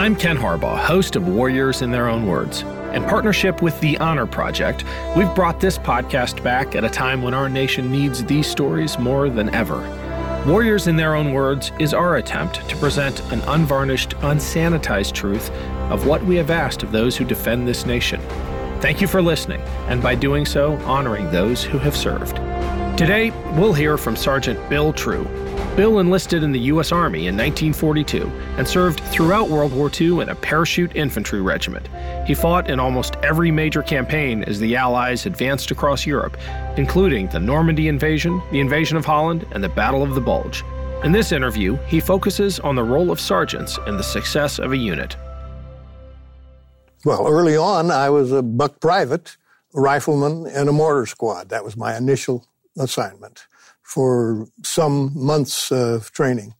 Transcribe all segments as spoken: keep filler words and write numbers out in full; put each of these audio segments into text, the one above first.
I'm Ken Harbaugh, host of Warriors in Their Own Words. In partnership with the Honor Project, we've brought this podcast back at a time when our nation needs these stories more than ever. Warriors in Their Own Words is our attempt to present an unvarnished, unsanitized truth of what we have asked of those who defend this nation. Thank you for listening, and by doing so, honoring those who have served. Today, we'll hear from Sergeant Bill True. Bill enlisted in the U S Army in nineteen forty-two and served throughout World War Two in a parachute infantry regiment. He fought in almost every major campaign as the Allies advanced across Europe, including the Normandy invasion, the invasion of Holland, and the Battle of the Bulge. In this interview, he focuses on the role of sergeants in the success of a unit. Well, early on, I was a buck private, a rifleman, and a mortar squad. That was my initial assignment for some months of training.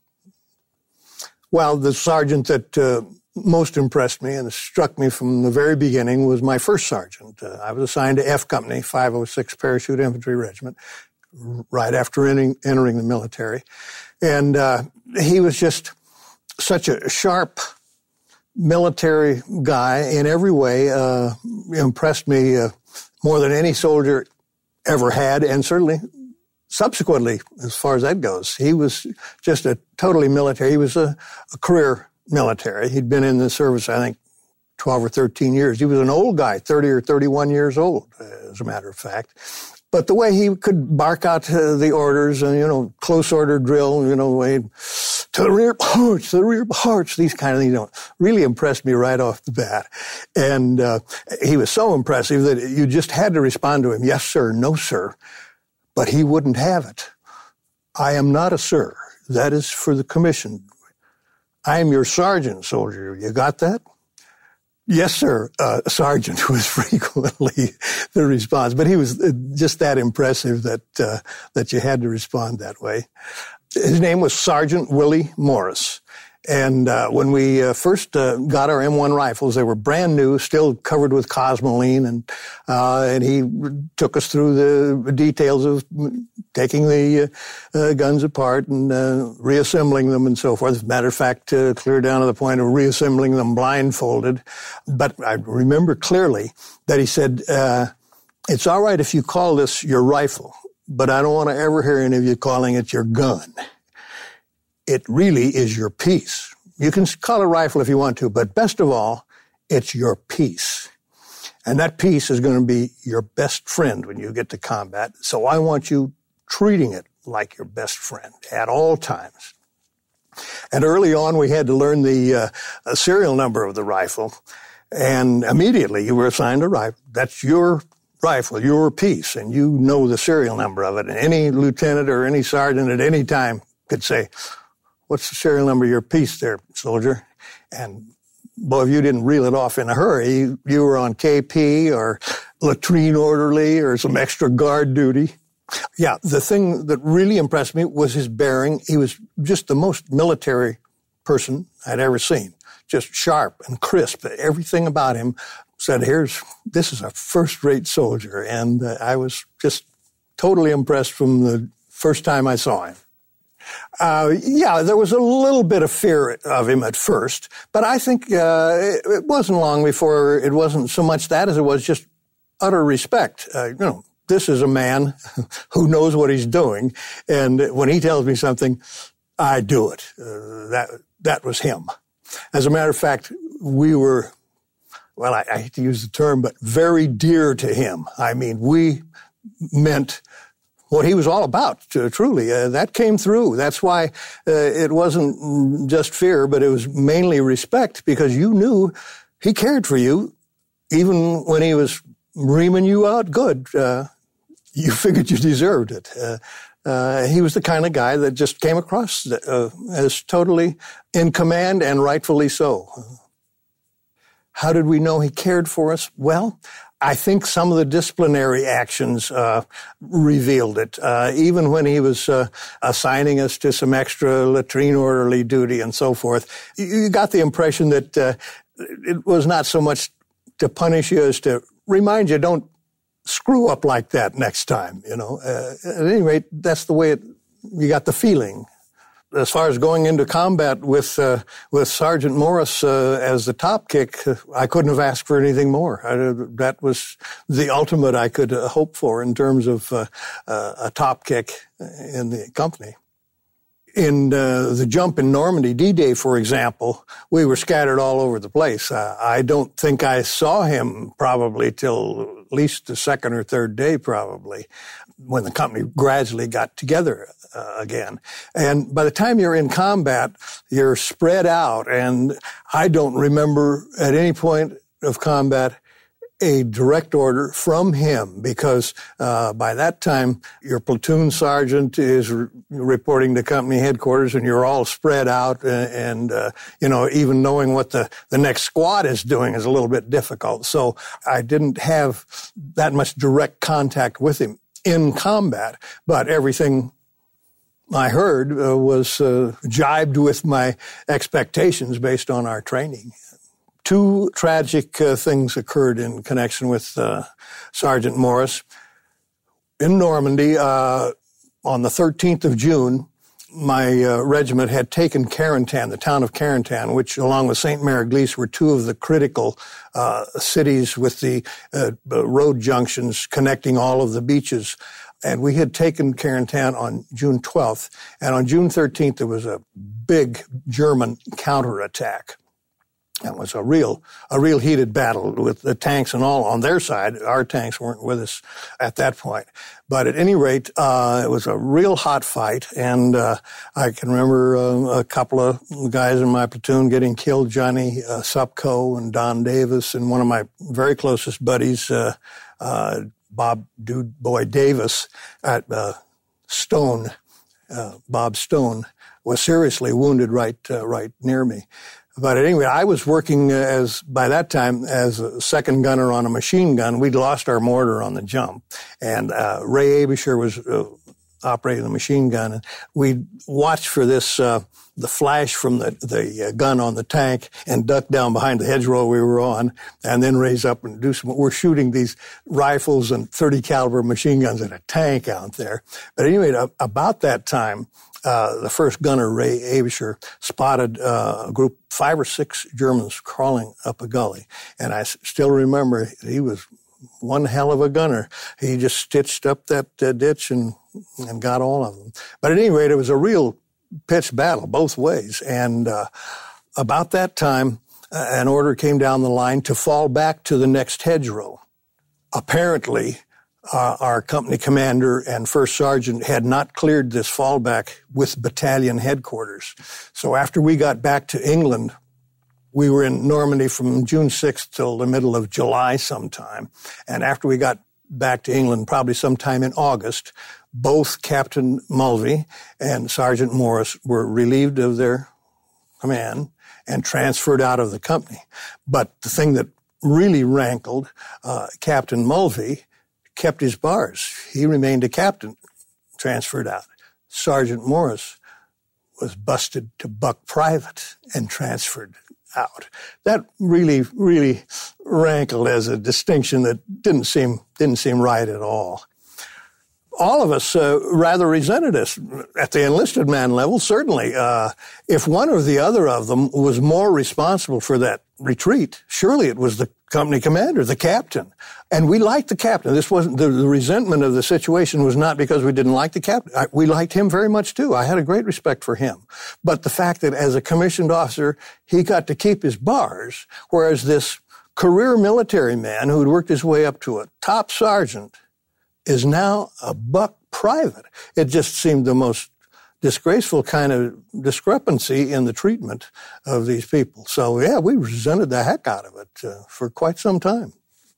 Well, the sergeant that uh, most impressed me and struck me from the very beginning was my first sergeant. Uh, I was assigned to F Company, five oh six Parachute Infantry Regiment, right after entering, entering the military. And uh, he was just such a sharp military guy in every way, uh, impressed me uh, more than any soldier ever had, and certainly subsequently, as far as that goes. He was just a totally military. He was a, a career military. He'd been in the service, I think, twelve or thirteen years. He was an old guy, thirty or thirty-one years old, as a matter of fact. But the way he could bark out uh, the orders and, you know, close order drill, you know, to the rear march, to the rear march, these kind of things, you know, really impressed me right off the bat. And uh, he was so impressive that you just had to respond to him, yes, sir, no, sir. But he wouldn't have it. I am not a sir. That is for the commission. I am your sergeant, soldier. You got that? Yes, sir, uh, sergeant was frequently the response. But he was just that impressive that uh, that you had to respond that way. His name was Sergeant Willie Morris. And uh, when we uh, first uh, got our M one rifles, they were brand new, still covered with Cosmoline, and uh, and he took us through the details of taking the uh, uh, guns apart and uh, reassembling them and so forth. As a matter of fact, uh, clear down to the point of reassembling them blindfolded. But I remember clearly that he said, uh, it's all right if you call this your rifle, but I don't want to ever hear any of you calling it your gun. It really is your piece. You can call it a rifle if you want to, but best of all, it's your piece. And that piece is going to be your best friend when you get to combat. So I want you treating it like your best friend at all times. And early on, we had to learn the uh, serial number of the rifle. And immediately you were assigned a rifle. That's your rifle, your piece, and you know the serial number of it. And any lieutenant or any sergeant at any time could say, what's the serial number of your piece there, soldier? And boy, if you didn't reel it off in a hurry, you, you were on K P or latrine orderly or some extra guard duty. Yeah, the thing that really impressed me was his bearing. He was just the most military person I'd ever seen. Just sharp and crisp. Everything about him said, here's, this is a first-rate soldier. And uh, I was just totally impressed from the first time I saw him. Uh, yeah, there was a little bit of fear of him at first, but I think uh, it, it wasn't long before it wasn't so much that as it was just utter respect. Uh, you know, this is a man who knows what he's doing, and when he tells me something, I do it. Uh, that that was him. As a matter of fact, we were, well, I, I hate to use the term, but very dear to him. I mean, we meant what he was all about, uh, truly. Uh, that came through. That's why uh, it wasn't just fear, but it was mainly respect, because you knew he cared for you even when he was reaming you out good. Uh, you figured you deserved it. Uh, uh, he was the kind of guy that just came across uh, as totally in command, and rightfully so. How did we know he cared for us? Well, I think some of the disciplinary actions uh, revealed it. Uh, even when he was uh, assigning us to some extra latrine orderly duty and so forth, you got the impression that uh, it was not so much to punish you as to remind you, don't screw up like that next time. You know, uh, at any rate, that's the way it, you got the feeling. as far as going into combat with uh, with Sergeant Morris uh, as the top kick, I couldn't have asked for anything more. I, that was the ultimate I could uh, hope for in terms of uh, uh, a top kick in the company. In uh, the jump in Normandy, D-Day, for example, we were scattered all over the place. Uh, I don't think I saw him probably till at least the second or third day, probably, when the company gradually got together uh, again. And by the time you're in combat, you're spread out. And I don't remember at any point of combat a direct order from him, because uh, by that time your platoon sergeant is re- reporting to company headquarters, and you're all spread out, and, and uh, you know, even knowing what the, the next squad is doing is a little bit difficult. So I didn't have that much direct contact with him in combat, but everything I heard uh, was uh, jibed with my expectations based on our training. Two tragic uh, things occurred in connection with uh, Sergeant Morris. In Normandy, uh, on the thirteenth of June, my uh, regiment had taken Carentan, the town of Carentan, which, along with Saint Mary-Glise, were two of the critical uh, cities with the uh, road junctions connecting all of the beaches. And we had taken Carentan on June twelfth. And on June thirteenth, there was a big German counterattack. It was a real, a real heated battle with the tanks and all on their side. Our tanks weren't with us at that point. But at any rate, uh, it was a real hot fight. And uh, I can remember uh, a couple of guys in my platoon getting killed, Johnny uh, Supco and Don Davis, and one of my very closest buddies, uh, uh, Bob Dude Boy Davis at uh, Stone. Uh, Bob Stone was seriously wounded right, uh, right near me. But anyway, I was working as, by that time, as a second gunner on a machine gun. We'd lost our mortar on the jump. And uh, Ray Abisher was uh, operating the machine gun. And we'd watch for this, uh, the flash from the, the uh, gun on the tank and duck down behind the hedgerow we were on, and then raise up and do some, we're shooting these rifles and thirty caliber machine guns at a tank out there. But anyway, about that time, Uh, the first gunner, Ray Abisher, spotted uh, a group, five or six Germans crawling up a gully. And I s- still remember he was one hell of a gunner. He just stitched up that uh, ditch and, and got all of them. But at any rate, it was a real pitched battle both ways. And uh, about that time, uh, an order came down the line to fall back to the next hedgerow. Apparently, Uh, our company commander and first sergeant had not cleared this fallback with battalion headquarters. So after we got back to England, we were in Normandy from June sixth till the middle of July sometime. And after we got back to England, probably sometime in August, both Captain Mulvey and Sergeant Morris were relieved of their command and transferred out of the company. But the thing that really rankled, uh, Captain Mulvey kept his bars. He remained a captain, transferred out. Sergeant Morris was busted to buck private and transferred out. That really, really rankled as a distinction that didn't seem didn't seem right at all. All of us uh, rather resented us at the enlisted man level, certainly. Uh, if one or the other of them was more responsible for that retreat, surely it was the company commander, the captain. And we liked the captain. This wasn't, the, the resentment of the situation was not because we didn't like the captain. I, we liked him very much too. I had a great respect for him. But the fact that as a commissioned officer, he got to keep his bars, whereas this career military man who had worked his way up to a top sergeant is now a buck private. It just seemed the most disgraceful kind of discrepancy in the treatment of these people. So, yeah, we resented the heck out of it uh, for quite some time.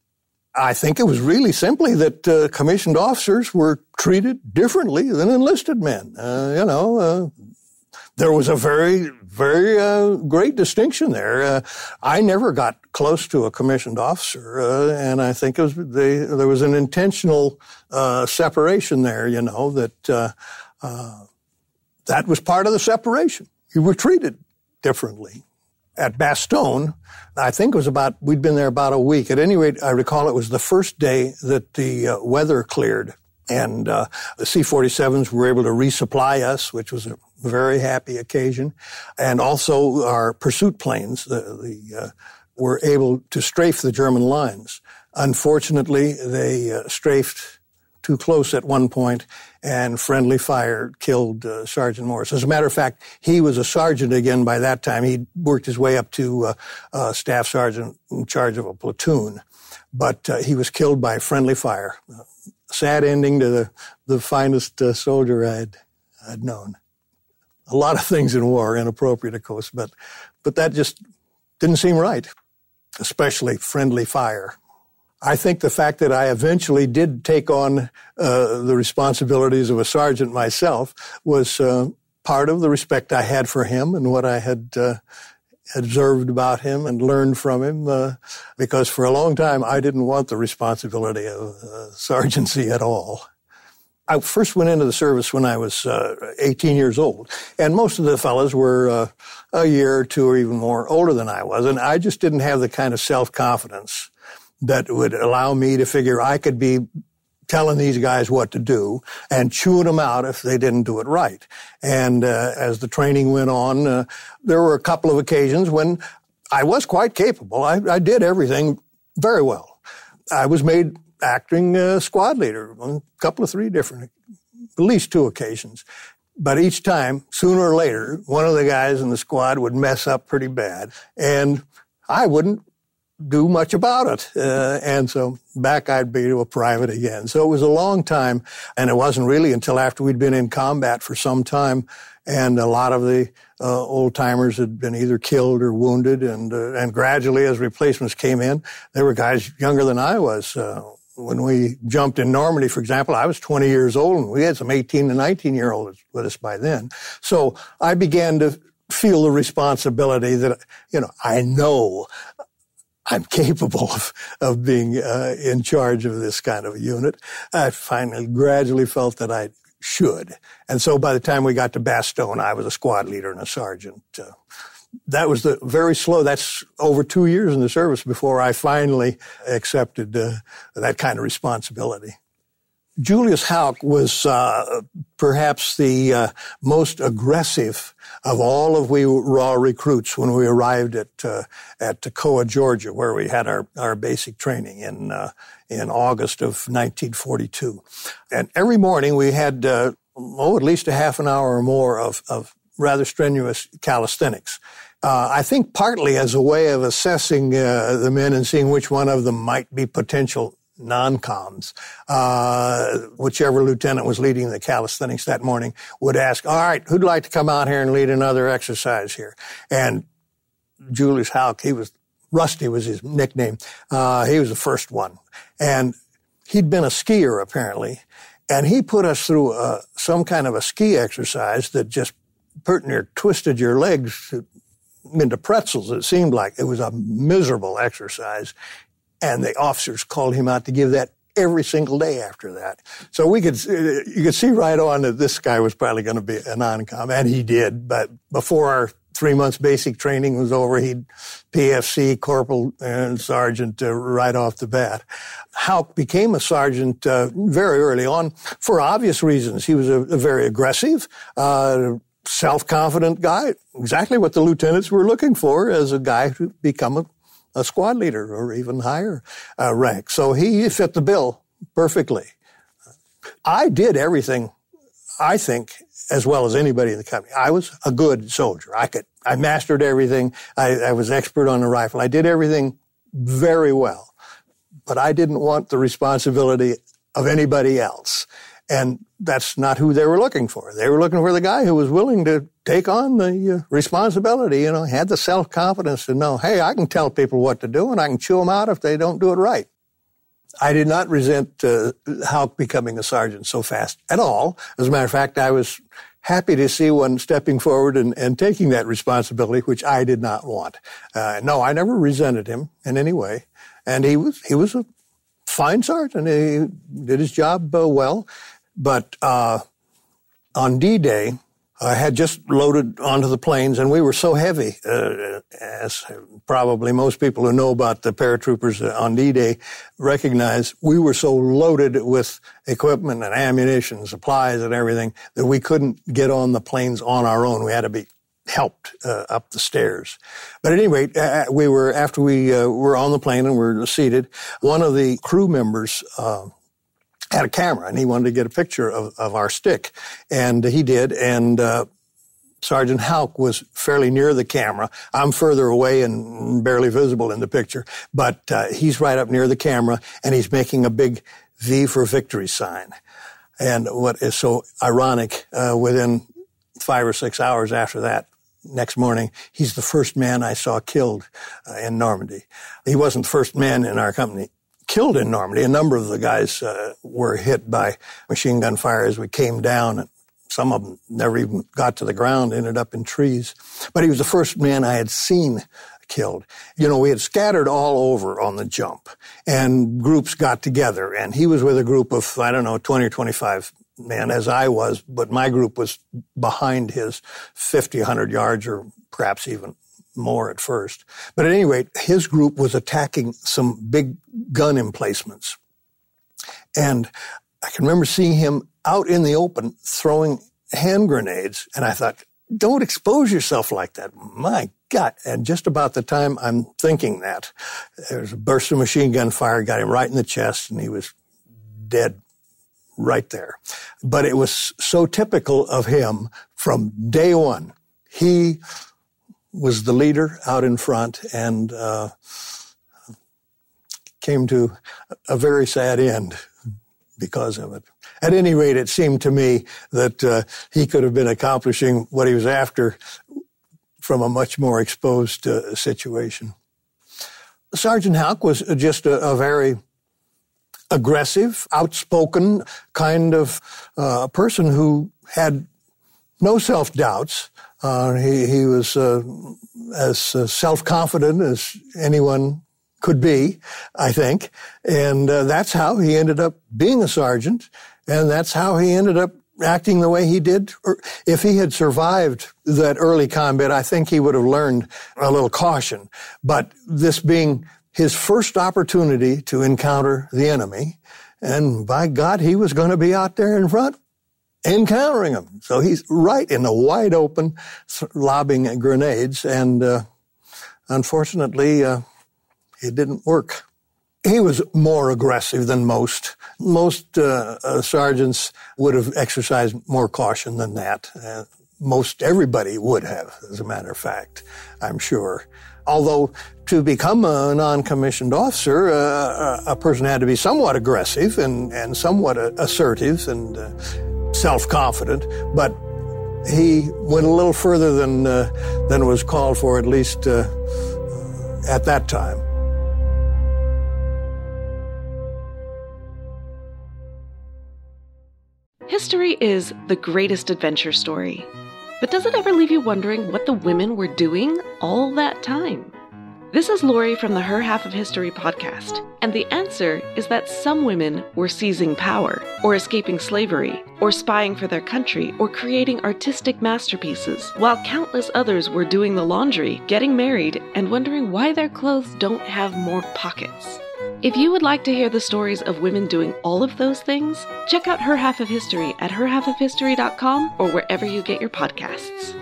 I think it was really simply that uh, commissioned officers were treated differently than enlisted men. Uh, you know, uh, there was a very, very uh, great distinction there. Uh, I never got close to a commissioned officer, uh, and I think it was they, there was an intentional uh, separation there, you know, that uh, uh, that was part of the separation. You were treated differently. At Bastogne, I think it was about, we'd been there about a week. At any rate, I recall it was the first day that the uh, weather cleared, and uh, the C forty-sevens were able to resupply us, which was a very happy occasion. And also our pursuit planes the, the, uh, were able to strafe the German lines. Unfortunately, they uh, strafed too close at one point, and friendly fire killed uh, Sergeant Morris. As a matter of fact, he was a sergeant again by that time. He'd worked his way up to uh, uh, staff sergeant in charge of a platoon, but uh, he was killed by friendly fire. Uh, sad ending to the, the finest uh, soldier I'd, I'd known. A lot of things in war, inappropriate, of course, but but that just didn't seem right, especially friendly fire. I think the fact that I eventually did take on uh, the responsibilities of a sergeant myself was uh, part of the respect I had for him and what I had uh, observed about him and learned from him, uh, because for a long time I didn't want the responsibility of uh, sergeancy at all. I first went into the service when I was uh, eighteen years old, and most of the fellows were uh, a year or two or even more older than I was, and I just didn't have the kind of self-confidence that would allow me to figure I could be telling these guys what to do and chewing them out if they didn't do it right. And uh, as the training went on, uh, there were a couple of occasions when I was quite capable. I, I did everything very well. I was made acting uh, squad leader on a couple of three different, at least two occasions. But each time, sooner or later, one of the guys in the squad would mess up pretty bad, and I wouldn't do much about it. Uh, and so back I'd be to a private again. So it was a long time, and it wasn't really until after we'd been in combat for some time, and a lot of the uh, old-timers had been either killed or wounded, and uh, and gradually as replacements came in, there were guys younger than I was. Uh, when we jumped in Normandy, for example, I was twenty years old, and we had some eighteen to nineteen-year-olds with us by then. So I began to feel the responsibility that, you know, I know I'm capable of, of being uh, in charge of this kind of a unit. I finally gradually felt that I should. And so by the time we got to Bastogne, I was a squad leader and a sergeant. Uh, that was the very slow, that's over two years in the service before I finally accepted uh, that kind of responsibility. Julius Houck was uh, perhaps the uh, most aggressive of all of we raw recruits when we arrived at uh, at Toccoa, Georgia, where we had our, our basic training in uh, in August of nineteen forty-two. And every morning we had uh, oh at least a half an hour or more of, of rather strenuous calisthenics. Uh, I think partly as a way of assessing uh, the men and seeing which one of them might be potential non-coms. Uh, whichever lieutenant was leading the calisthenics that morning would ask, all right, who'd like to come out here and lead another exercise here? And Julius Houck, he was, Rusty was his nickname. Uh, he was the first one. And he'd been a skier, apparently. And he put us through uh, some kind of a ski exercise that just pretty near twisted your legs into pretzels, it seemed like. It was a miserable exercise. And the officers called him out to give that every single day after that. So we could, you could see right on that this guy was probably going to be a non-com, and he did. But before our three months basic training was over, he'd P F C, corporal, and sergeant uh, right off the bat. Houck became a sergeant uh, very early on for obvious reasons. He was a, a very aggressive, uh, self-confident guy, exactly what the lieutenants were looking for as a guy to become a a squad leader or even higher uh, rank. So he fit the bill perfectly. I did everything, I think, as well as anybody in the company. I was a good soldier. I could, I mastered everything. I, I was expert on the rifle. I did everything very well. But I didn't want the responsibility of anybody else. And that's not who they were looking for. They were looking for the guy who was willing to take on the uh, responsibility, you know, had the self-confidence to know, hey, I can tell people what to do and I can chew them out if they don't do it right. I did not resent uh, Houck becoming a sergeant so fast at all. As a matter of fact, I was happy to see one stepping forward and, and taking that responsibility, which I did not want. Uh, no, I never resented him in any way. And he was, he was a fine sergeant. He did his job uh, well. But uh, on D-Day, I had just loaded onto the planes, and we were so heavy, uh, as probably most people who know about the paratroopers on D-Day recognize, we were so loaded with equipment and ammunition, supplies and everything, that we couldn't get on the planes on our own. We had to be helped uh, up the stairs. But at any rate, uh, we were, after we uh, were on the plane and were seated, one of the crew members uh, had a camera, and he wanted to get a picture of, of our stick. And he did, and uh, Sergeant Houck was fairly near the camera. I'm further away and barely visible in the picture, but uh, he's right up near the camera, and he's making a big V for victory sign. And what is so ironic, uh, within five or six hours after that, next morning, he's the first man I saw killed uh, in Normandy. He wasn't the first man in our company killed in Normandy. A number of the guys uh, were hit by machine gun fire as we came down, and some of them never even got to the ground, ended up in trees. But he was the first man I had seen killed. You know, we had scattered all over on the jump, and groups got together, and he was with a group of, I don't know, twenty or twenty-five men, as I was, but my group was behind his fifty, one hundred yards, or perhaps even more at first. But at any rate, his group was attacking some big gun emplacements. And I can remember seeing him out in the open throwing hand grenades, and I thought, don't expose yourself like that. My God. And just about the time I'm thinking that, there was a burst of machine gun fire, got him right in the chest, and he was dead right there. But it was so typical of him from day one. He was the leader out in front, and uh, came to a very sad end because of it. At any rate, it seemed to me that uh, he could have been accomplishing what he was after from a much more exposed uh, situation. Sergeant Houck was just a, a very aggressive, outspoken kind of uh, person who had no self-doubts. Uh, he, he was uh, as uh, self-confident as anyone could be, I think. And uh, that's how he ended up being a sergeant, and that's how he ended up acting the way he did. If he had survived that early combat, I think he would have learned a little caution. But this being his first opportunity to encounter the enemy, and by God, he was going to be out there in front encountering them. So he's right in the wide open, lobbing grenades, and uh, unfortunately, uh, it didn't work. He was more aggressive than most. Most uh, uh, sergeants would have exercised more caution than that. Uh, most everybody would have, as a matter of fact, I'm sure. Although to become a non-commissioned officer, uh, a person had to be somewhat aggressive and, and somewhat assertive and uh, self-confident, but he went a little further than uh, than was called for, at least uh, at that time. History is the greatest adventure story. But does it ever leave you wondering what the women were doing all that time? This is Lori from the Her Half of History podcast, and the answer is that some women were seizing power, or escaping slavery, or spying for their country, or creating artistic masterpieces, while countless others were doing the laundry, getting married, and wondering why their clothes don't have more pockets. If you would like to hear the stories of women doing all of those things, check out Her Half of History at her half of history dot com or wherever you get your podcasts.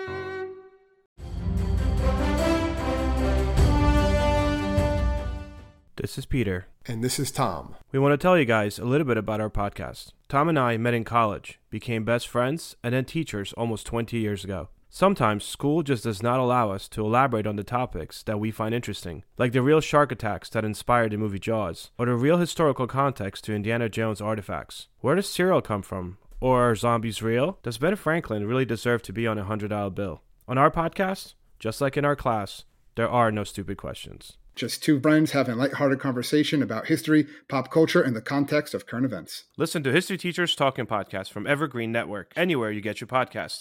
This is Peter. And this is Tom. We want to tell you guys a little bit about our podcast. Tom and I met in college, became best friends, and then teachers almost twenty years ago. Sometimes school just does not allow us to elaborate on the topics that we find interesting, like the real shark attacks that inspired the movie Jaws, or the real historical context to Indiana Jones artifacts. Where does cereal come from? Or are zombies real? Does Ben Franklin really deserve to be on a one hundred dollar bill? On our podcast, just like in our class, there are no stupid questions. Just two friends having a lighthearted conversation about history, pop culture, and the context of current events. Listen to History Teachers Talking Podcast from Evergreen Network, anywhere you get your podcasts.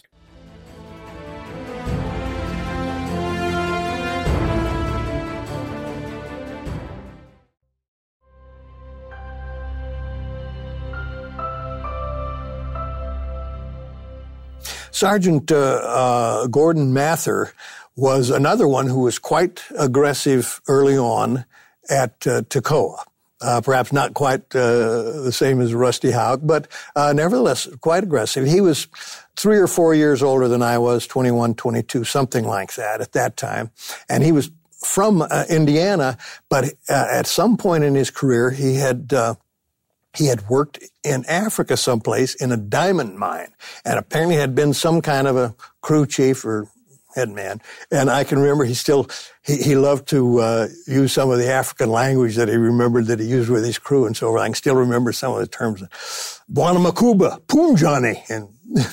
Sergeant uh, uh, Gordon Mather was another one who was quite aggressive early on at uh, Toccoa. Uh, perhaps not quite uh, the same as Rusty Houck, but uh, nevertheless quite aggressive. He was three or four years older than I was, twenty-one, twenty-two, something like that at that time. And he was from uh, Indiana, but uh, at some point in his career, he had uh, he had worked in Africa someplace in a diamond mine, and apparently had been some kind of a crew chief or head man. And I can remember he still, he, he loved to uh, use some of the African language that he remembered that he used with his crew and so on. I can still remember some of the terms, Bwana Makuba, Punjani, and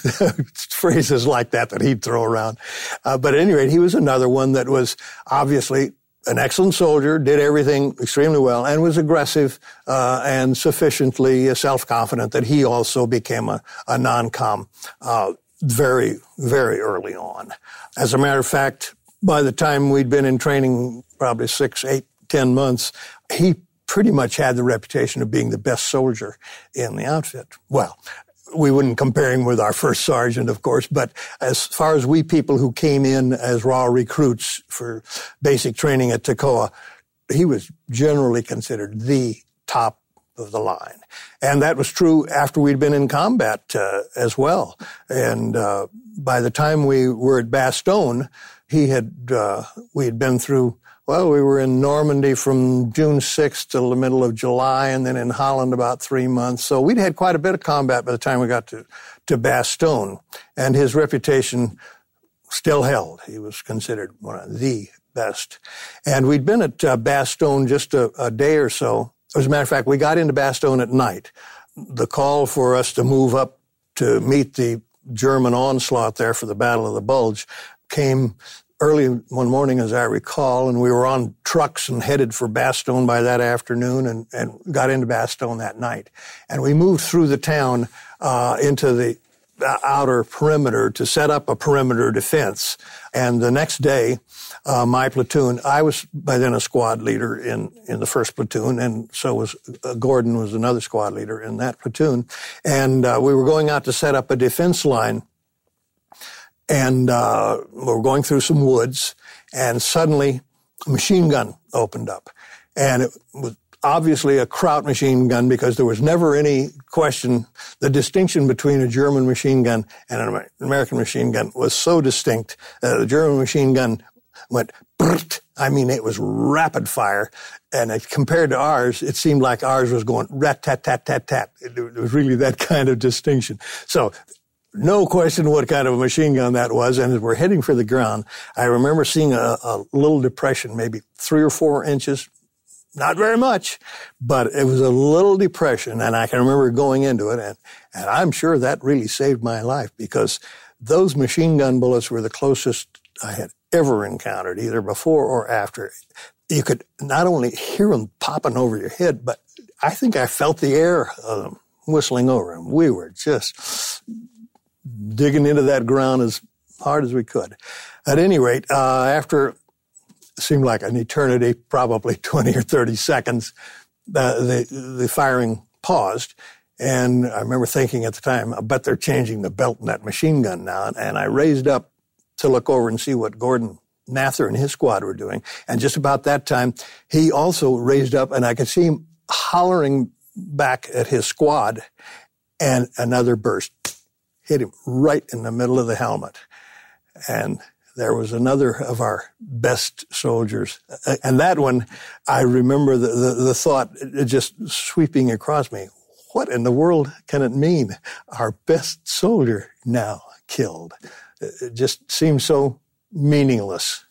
phrases like that that he'd throw around. Uh, but at any rate, he was another one that was obviously an excellent soldier, did everything extremely well, and was aggressive uh, and sufficiently self-confident that he also became a, a non-com uh, very, very early on. As a matter of fact, by the time we'd been in training, probably six, eight, ten months, he pretty much had the reputation of being the best soldier in the outfit. Well, we wouldn't compare him with our first sergeant, of course, but as far as we people who came in as raw recruits for basic training at Toccoa, he was generally considered the top of the line. And that was true after we'd been in combat uh, as well. And uh, by the time we were at Bastogne, he had, uh, we had been through, well, we were in Normandy from June sixth till the middle of July, and then in Holland about three months. So we'd had quite a bit of combat by the time we got to, to Bastogne. And his reputation still held. He was considered one of the best. And we'd been at uh, Bastogne just a, a day or so. As a matter of fact, we got into Bastogne at night. The call for us to move up to meet the German onslaught there for the Battle of the Bulge came early one morning, as I recall, and we were on trucks and headed for Bastogne by that afternoon and, and got into Bastogne that night. And we moved through the town uh, into the outer perimeter to set up a perimeter defense. And the next day, uh, my platoon, I was by then a squad leader in, in the first platoon, and so was uh, Gordon was another squad leader in that platoon. And uh, we were going out to set up a defense line, and uh, we were going through some woods, and suddenly a machine gun opened up. And it was obviously a Kraut machine gun, because there was never any question. The distinction between a German machine gun and an American machine gun was so distinct. Uh, the German machine gun went, brrrt. I mean, it was rapid fire. And it, compared to ours, it seemed like ours was going rat-tat-tat-tat-tat. It, it was really that kind of distinction. So no question what kind of a machine gun that was. And as we're heading for the ground, I remember seeing a, a little depression, maybe three or four inches. Not very much, but it was a little depression, and I can remember going into it, and, and I'm sure that really saved my life, because those machine gun bullets were the closest I had ever encountered, either before or after. You could not only hear them popping over your head, but I think I felt the air of them whistling over them. We were just digging into that ground as hard as we could. At any rate, uh, after seemed like an eternity, probably twenty or thirty seconds, uh, the, the firing paused. And I remember thinking at the time, I bet they're changing the belt in that machine gun now. And I raised up to look over and see what Gordon Mather and his squad were doing. And just about that time, he also raised up, and I could see him hollering back at his squad, and another burst hit him right in the middle of the helmet. And there was another of our best soldiers. And that one, I remember the, the, the thought just sweeping across me. What in the world can it mean? Our best soldier now killed. It just seems so meaningless.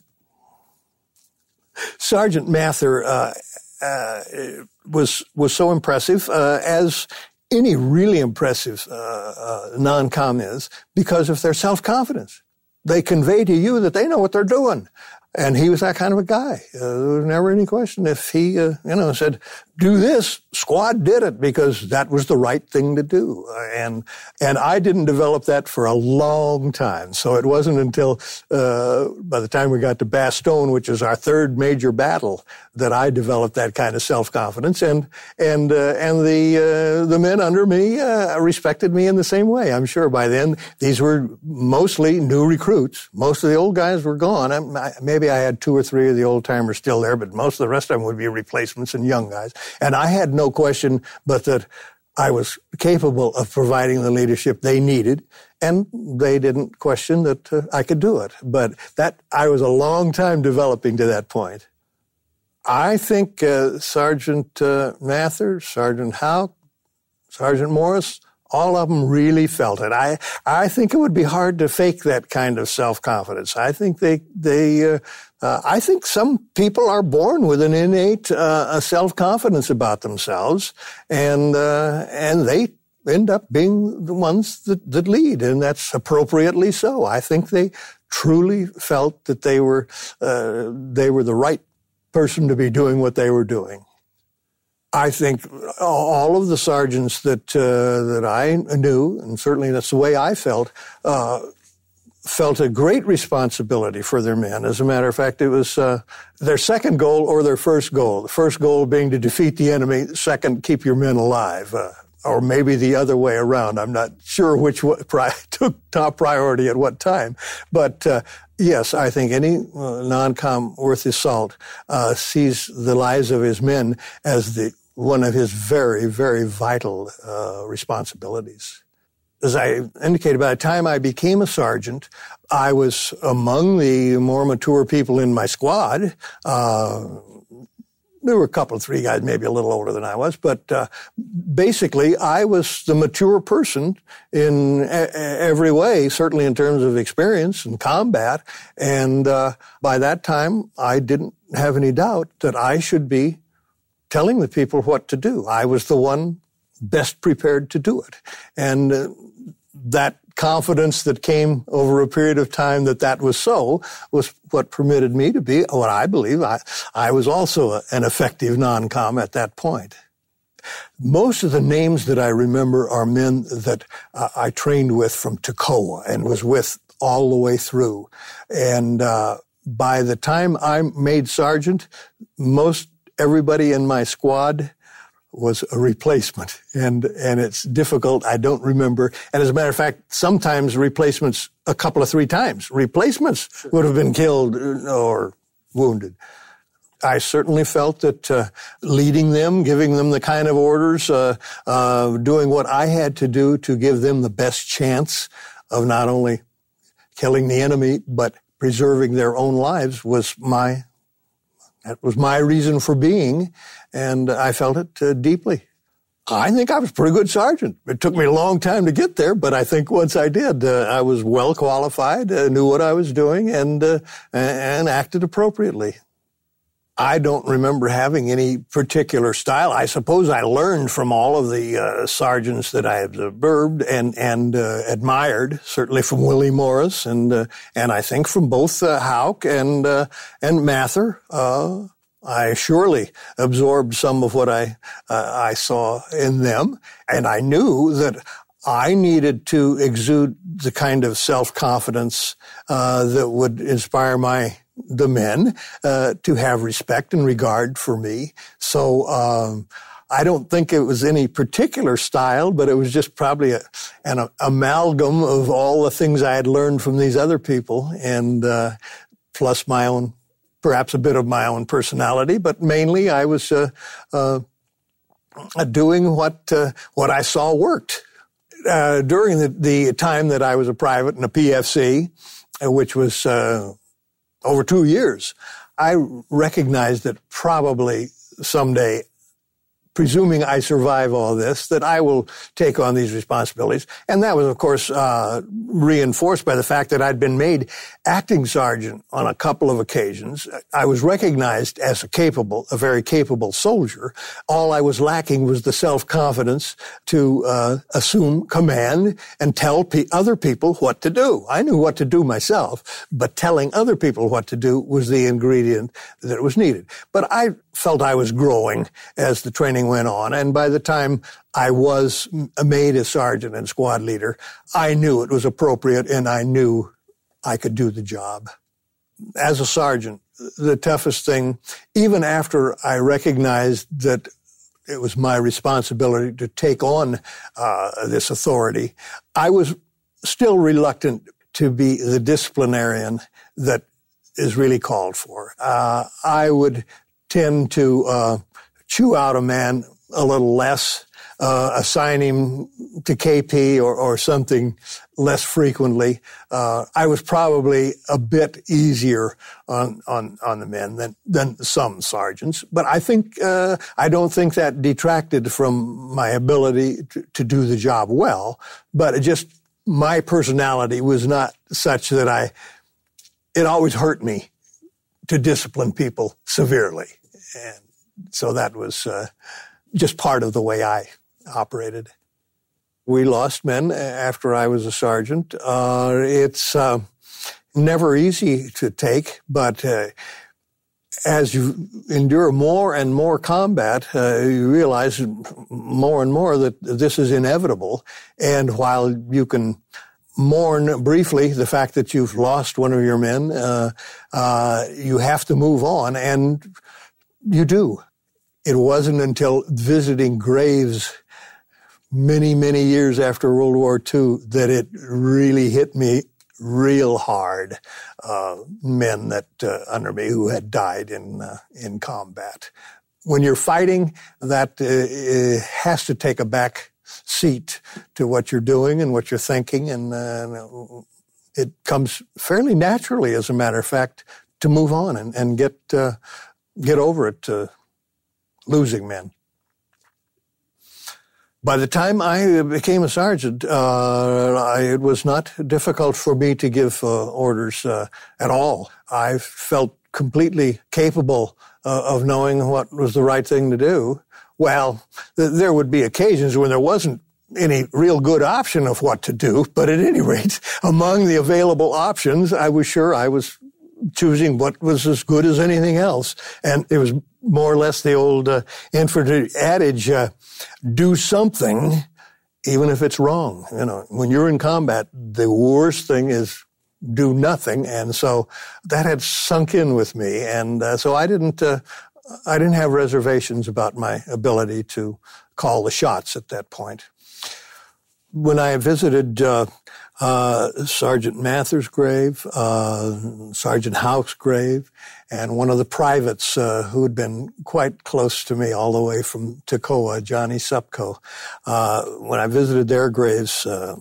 Sergeant Mather uh, uh, was was so impressive, uh, as any really impressive uh, uh, non-com is, because of their self-confidence. They convey to you that they know what they're doing. And he was that kind of a guy. Uh, there was never any question if he, uh, you know, said, do this, squad did it because that was the right thing to do. Uh, and and I didn't develop that for a long time. So it wasn't until uh, by the time we got to Bastogne, which is our third major battle, that I developed that kind of self-confidence. And and uh, and the uh, the men under me uh, respected me in the same way. I'm sure by then these were mostly new recruits. Most of the old guys were gone. I, maybe I had two or three of the old-timers still there, but most of the rest of them would be replacements and young guys. And I had no question but that I was capable of providing the leadership they needed, and they didn't question that uh, I could do it. But that I was a long time developing to that point. I think uh, Sergeant uh, Mather, Sergeant Houck, Sergeant Morris, all of them really felt it. I I think it would be hard to fake that kind of self-confidence. I think they they uh, uh, I think some people are born with an innate uh, self-confidence about themselves, and uh, and they end up being the ones that, that lead, and that's appropriately so. I think they truly felt that they were uh, they were the right person to be doing what they were doing. I think all of the sergeants that uh, that I knew, and certainly that's the way I felt, uh, felt a great responsibility for their men. As a matter of fact, it was uh, their second goal or their first goal. The first goal being to defeat the enemy. Second, keep your men alive. Uh, or maybe the other way around. I'm not sure which one pri- took top priority at what time. But uh, yes, I think any uh, non-com worth his salt uh, sees the lives of his men as the one of his very, very vital uh, responsibilities. As I indicated, by the time I became a sergeant, I was among the more mature people in my squad. Uh, there were a couple of three guys, maybe a little older than I was, but uh, basically I was the mature person in a- every way, certainly in terms of experience and combat. And uh, by that time, I didn't have any doubt that I should be telling the people what to do. I was the one best prepared to do it. And uh, that confidence that came over a period of time that that was so was what permitted me to be what I believe. I, I was also a, an effective non-com at that point. Most of the names that I remember are men that uh, I trained with from Toccoa and was with all the way through. And uh, by the time I made sergeant, most everybody in my squad was a replacement, and and it's difficult. I don't remember. And as a matter of fact, sometimes replacements a couple of three times. Replacements would have been killed or wounded. I certainly felt that uh, leading them, giving them the kind of orders, uh, uh, doing what I had to do to give them the best chance of not only killing the enemy but preserving their own lives was my That was my reason for being, and I felt it uh, deeply. I think I was a pretty good sergeant. It took me a long time to get there, but I think once I did, uh, I was well qualified, uh, knew what I was doing, and uh, and acted appropriately. I don't remember having any particular style. I suppose I learned from all of the uh, sergeants that I had observed and and uh, admired, certainly from Willie Morris and uh, and I think from both uh, Houck and uh, and Mather. Uh, I surely absorbed some of what I uh, I saw in them, and I knew that I needed to exude the kind of self-confidence uh, that would inspire my the men uh, to have respect and regard for me. So um, I don't think it was any particular style, but it was just probably a, an amalgam of all the things I had learned from these other people, and uh, plus my own, perhaps a bit of my own personality. But mainly, I was uh, uh, doing what uh, what I saw worked. Uh, during the, the time that I was a private in a P F C, uh, which was uh, over two years, I recognized that probably someday presuming I survive all this, that I will take on these responsibilities. And that was, of course, uh, reinforced by the fact that I'd been made acting sergeant on a couple of occasions. I was recognized as a capable, a very capable soldier. All I was lacking was the self-confidence to uh, assume command and tell pe- other people what to do. I knew what to do myself, but telling other people what to do was the ingredient that was needed. But I felt I was growing as the training went on, and by the time I was made a sergeant and squad leader, I knew it was appropriate and I knew I could do the job. As a sergeant, the toughest thing, even after I recognized that it was my responsibility to take on uh, this authority, I was still reluctant to be the disciplinarian that is really called for. Uh, I would tend to uh, chew out a man a little less, uh, assign him to K P or, or something less frequently. Uh, I was probably a bit easier on, on, on the men than, than some sergeants, but I think, uh, I don't think that detracted from my ability to, to do the job well, but it just, my personality was not such that I, it always hurt me to discipline people severely. And so that was uh, just part of the way I operated. We lost men after I was a sergeant. Uh, it's uh, never easy to take, but uh, as you endure more and more combat, uh, you realize more and more that this is inevitable. And while you can mourn briefly the fact that you've lost one of your men, uh, uh, you have to move on, and you do. It wasn't until visiting graves many, many years after World War Two that it really hit me real hard. Uh, men that uh, under me who had died in uh, in combat. When you're fighting, that uh, has to take a back seat to what you're doing and what you're thinking, and uh, it comes fairly naturally, as a matter of fact, to move on and, and get uh, get over it, uh, losing men. By the time I became a sergeant, uh, I, it was not difficult for me to give uh, orders uh, at all. I felt completely capable uh, of knowing what was the right thing to do. Well, th- there would be occasions when there wasn't any real good option of what to do, but at any rate, among the available options, I was sure I was choosing what was as good as anything else. And it was more or less the old uh, infantry adage, uh, do something, even if it's wrong. You know, when you're in combat, the worst thing is do nothing. And so that had sunk in with me. And uh, so I didn't, uh, I didn't have reservations about my ability to call the shots at that point. When I visited uh, uh, Sergeant Mather's grave, uh, Sergeant Houck's grave, and one of the privates uh, who had been quite close to me all the way from Toccoa, Johnny Supko, uh, when I visited their graves, uh,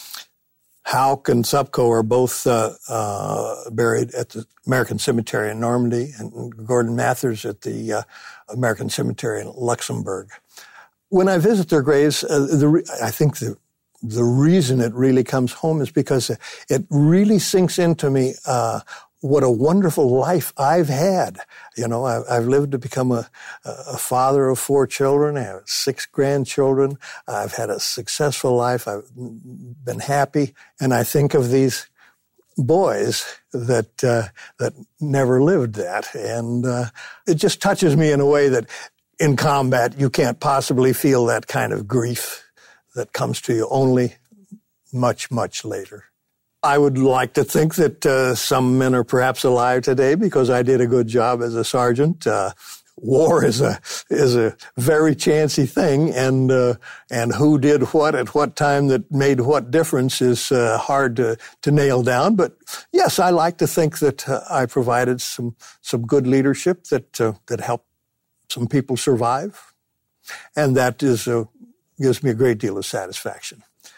Houck and Supko are both uh, uh, buried at the American Cemetery in Normandy, and Gordon Mather's at the uh, American Cemetery in Luxembourg. When I visit their graves, uh, the re- I think the the reason it really comes home is because it really sinks into me uh, what a wonderful life I've had. You know, I've, I've lived to become a, a father of four children. I have six grandchildren. I've had a successful life. I've been happy. And I think of these boys that uh, that never lived that. And uh, it just touches me in a way that in combat you can't possibly feel that kind of grief that comes to you only much, much later. I would like to think that uh, some men are perhaps alive today because I did a good job as a sergeant. Uh, war is a is a very chancy thing, and uh, and who did what at what time that made what difference is uh, hard to, to nail down. But yes, I like to think that uh, I provided some some good leadership that uh, that helped some people survive, and that is a gives me a great deal of satisfaction.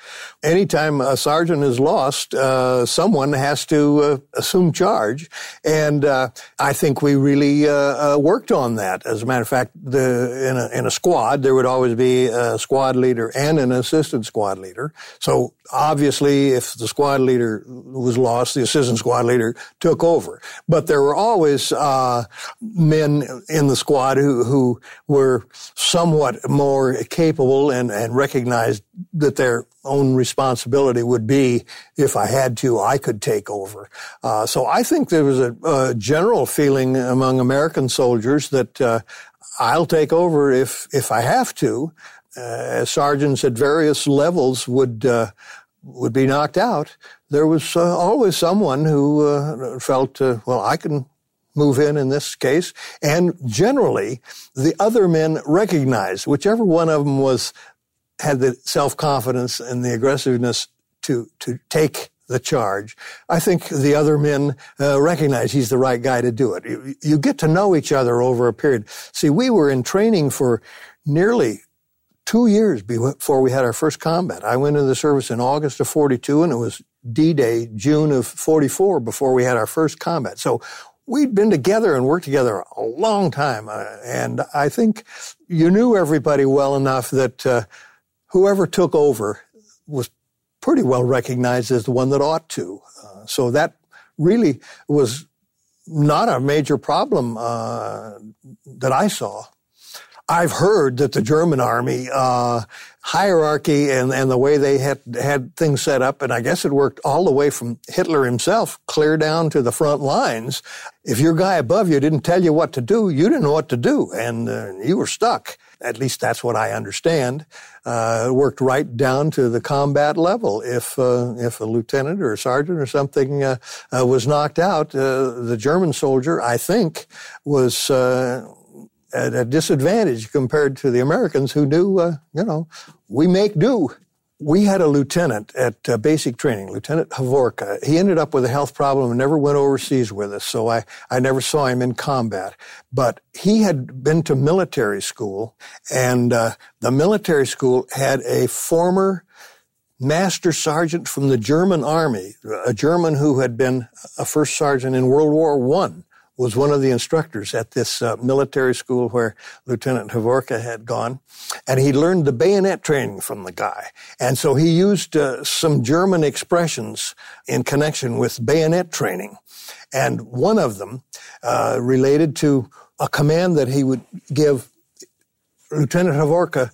Anytime a sergeant is lost, uh, someone has to uh, assume charge. And uh, I think we really uh, uh, worked on that. As a matter of fact, the, in, a, in a squad, there would always be a squad leader and an assistant squad leader. So obviously, if the squad leader was lost, the assistant squad leader took over. But there were always uh, men in the squad who, who were somewhat more capable and, and recognized that their own responsibility would be, if I had to, I could take over. Uh, so I think there was a, a general feeling among American soldiers that uh, I'll take over if if I have to. Uh, sergeants at various levels would uh, would be knocked out. There was uh, always someone who uh, felt, uh, well, I can move in in this case. And generally, the other men recognized, whichever one of them was had the self-confidence and the aggressiveness to to take the charge. I think the other men uh, recognize he's the right guy to do it. You, you get to know each other over a period. See, we were in training for nearly two years before we had our first combat. I went into the service in August of forty-two, and it was D-Day, June of forty-four, before we had our first combat. So we'd been together and worked together a long time, uh, and I think you knew everybody well enough that uh, whoever took over was pretty well recognized as the one that ought to. Uh, so that really was not a major problem uh, that I saw. I've heard that the German army uh, hierarchy and, and the way they had had things set up, and I guess it worked all the way from Hitler himself clear down to the front lines. If your guy above you didn't tell you what to do, you didn't know what to do, and uh, you were stuck. At least that's what I understand. Uh, it worked right down to the combat level. If uh, if a lieutenant or a sergeant or something uh, uh, was knocked out, uh, the German soldier, I think, was uh, at a disadvantage compared to the Americans who knew, uh, you know, we make do. We had a lieutenant at uh, basic training, Lieutenant Havorka. He ended up with a health problem and never went overseas with us, so I, I never saw him in combat. But he had been to military school, and uh, the military school had a former master sergeant from the German army, a German who had been a first sergeant in World War One. Was one of the instructors at this uh, military school where Lieutenant Havorka had gone. And he learned the bayonet training from the guy. And so he used uh, some German expressions in connection with bayonet training. And one of them uh, related to a command that he would give. Lieutenant Havorka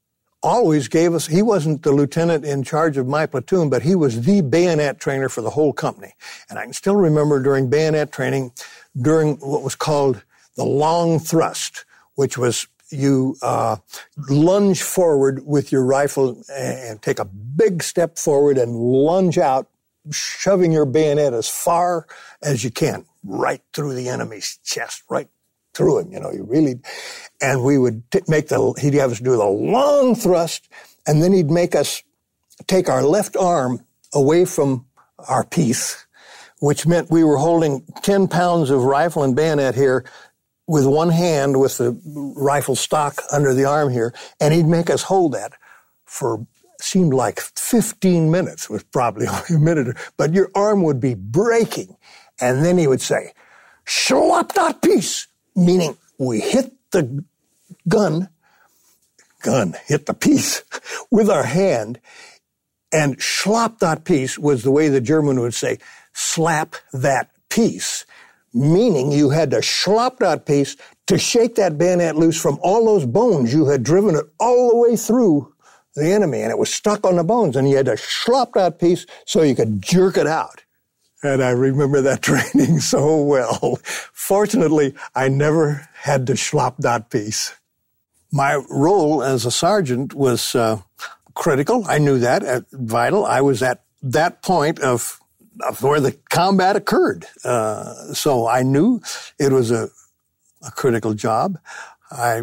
always gave us, he wasn't the lieutenant in charge of my platoon, but he was the bayonet trainer for the whole company. And I can still remember during bayonet training, during what was called the long thrust, which was you uh, lunge forward with your rifle and take a big step forward and lunge out, shoving your bayonet as far as you can, right through the enemy's chest, right through him, you know, you really, and we would t- make the, he'd have us do the long thrust, and then he'd make us take our left arm away from our piece, which meant we were holding ten pounds of rifle and bayonet here with one hand with the rifle stock under the arm here, and he'd make us hold that for, seemed like fifteen minutes. It was probably only a minute, but your arm would be breaking. And then he would say, "Schlop that piece," meaning we hit the gun, gun, hit the piece with our hand, and "schlop that piece" was the way the German would say, slap that piece, meaning you had to schlop that piece to shake that bayonet loose from all those bones. You had driven it all the way through the enemy, and it was stuck on the bones, and you had to schlop that piece so you could jerk it out. And I remember that training so well. Fortunately, I never had to schlop that piece. My role as a sergeant was uh, critical. I knew that, uh, vital. I was at that point of of where the combat occurred. Uh, so I knew it was a, a critical job. I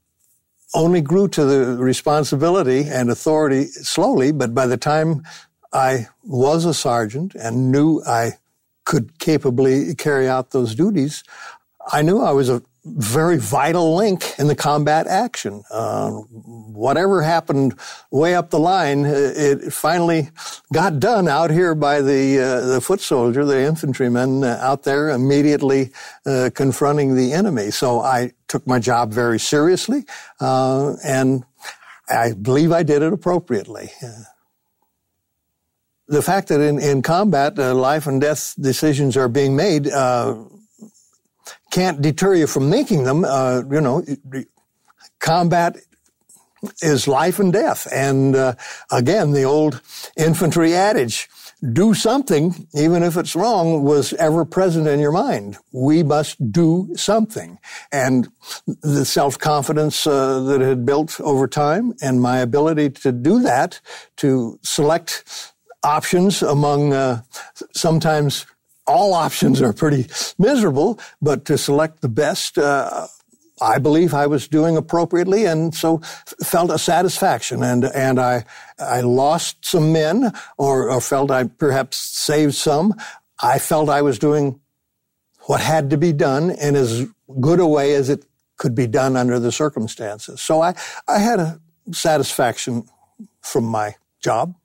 only grew to the responsibility and authority slowly, but by the time I was a sergeant and knew I could capably carry out those duties, I knew I was a, very vital link in the combat action. Uh, whatever happened way up the line, it finally got done out here by the uh, the foot soldier, the infantryman uh, out there immediately uh, confronting the enemy. So I took my job very seriously, uh, and I believe I did it appropriately. Uh, the fact that in, in combat, uh, life and death decisions are being made uh, can't deter you from making them. Uh, you know, combat is life and death. And uh, again, the old infantry adage, do something, even if it's wrong, was ever present in your mind. We must do something. And the self-confidence uh, that had built over time and my ability to do that, to select options among uh, sometimes all options are pretty miserable, but to select the best, uh, I believe I was doing appropriately, and so felt a satisfaction. And and I I lost some men, or, or felt I perhaps saved some. I felt I was doing what had to be done in as good a way as it could be done under the circumstances. So I, I had a satisfaction from my job.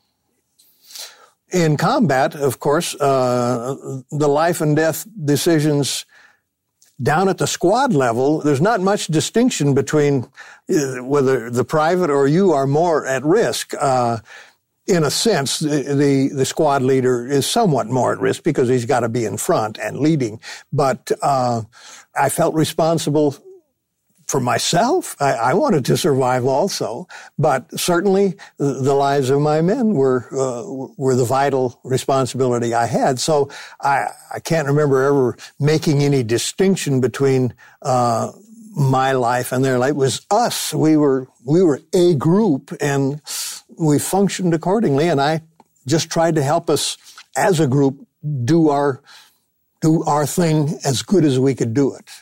In combat, of course, uh, the life and death decisions down at the squad level, there's not much distinction between uh, whether the private or you are more at risk. Uh, in a sense, the, the, the squad leader is somewhat more at risk because he's got to be in front and leading. But uh, I felt responsible for myself. I, I wanted to survive also, but certainly the lives of my men were uh, were the vital responsibility I had. So I, I can't remember ever making any distinction between uh, my life and their life. It was us. We were we were a group, and we functioned accordingly. And I just tried to help us as a group do our do our thing as good as we could do it.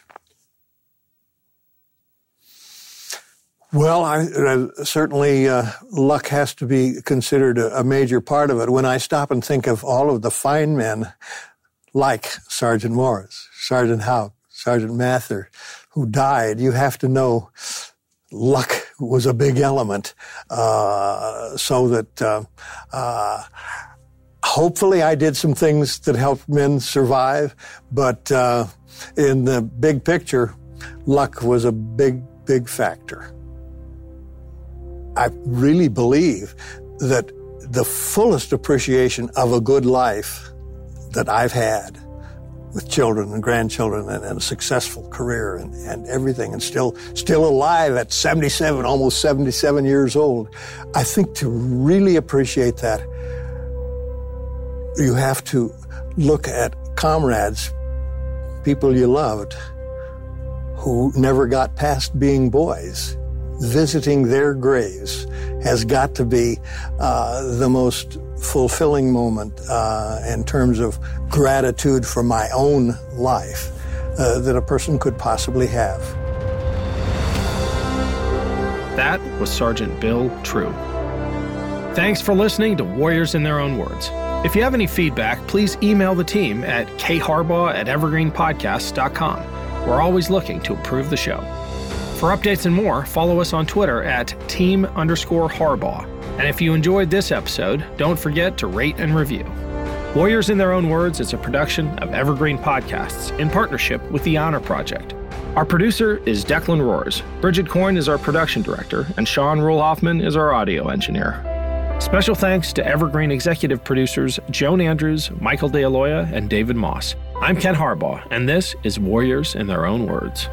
Well, I, uh, certainly uh, luck has to be considered a, a major part of it. When I stop and think of all of the fine men like Sergeant Morris, Sergeant Houck, Sergeant Mather, who died, you have to know luck was a big element, uh, so that uh, uh, hopefully I did some things that helped men survive, but uh, in the big picture, luck was a big, big factor. I really believe that the fullest appreciation of a good life that I've had with children and grandchildren and, and a successful career and, and everything, and still still alive at seventy-seven, almost seventy-seven years old, I think to really appreciate that, you have to look at comrades, people you loved, who never got past being boys. Visiting their graves has got to be uh, the most fulfilling moment uh, in terms of gratitude for my own life uh, that a person could possibly have. That was Sergeant Bill True. Thanks for listening to Warriors in Their Own Words. If you have any feedback, please email the team at k harbaugh at evergreen podcasts dot com. We're always looking to improve the show. For updates and more, follow us on Twitter at team underscore Harbaugh. And if you enjoyed this episode, don't forget to rate and review. Warriors in Their Own Words is a production of Evergreen Podcasts in partnership with the Honor Project. Our producer is Declan Roars. Bridget Coyne is our production director, and Sean Rule-Hoffman is our audio engineer. Special thanks to Evergreen executive producers Joan Andrews, Michael DeAloia, and David Moss. I'm Ken Harbaugh, and this is Warriors in Their Own Words.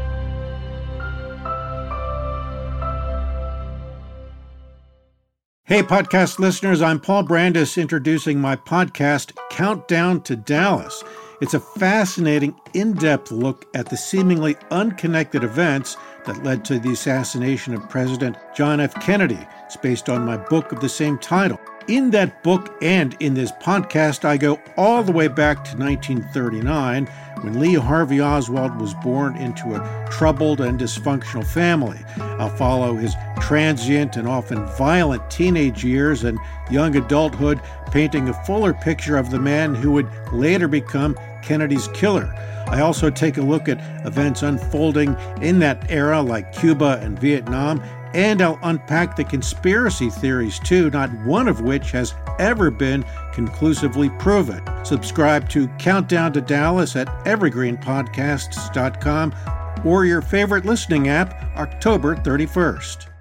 Hey, podcast listeners, I'm Paul Brandis introducing my podcast, Countdown to Dallas. It's a fascinating, in-depth look at the seemingly unconnected events that led to the assassination of President John F. Kennedy. It's based on my book of the same title. In that book and in this podcast, I go all the way back to nineteen thirty-nine, when Lee Harvey Oswald was born into a troubled and dysfunctional family. I'll follow his transient and often violent teenage years and young adulthood, painting a fuller picture of the man who would later become Kennedy's killer. I also take a look at events unfolding in that era like Cuba and Vietnam, and I'll unpack the conspiracy theories too, not one of which has ever been conclusively proven. Subscribe to Countdown to Dallas at evergreen podcasts dot com or your favorite listening app October thirty-first.